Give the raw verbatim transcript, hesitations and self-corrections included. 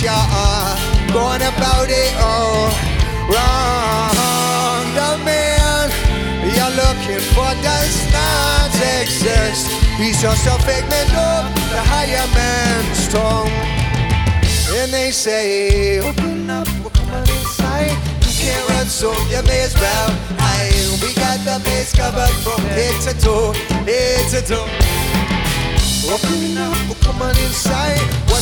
you're going about it all wrong. The man you're looking for does not exist. He's just a figment of the higher man's tongue. And they say, open up, we're coming inside. You can't run, so you may as well hide. We got the base covered from head to toe, head to toe. Open up, we're coming inside. What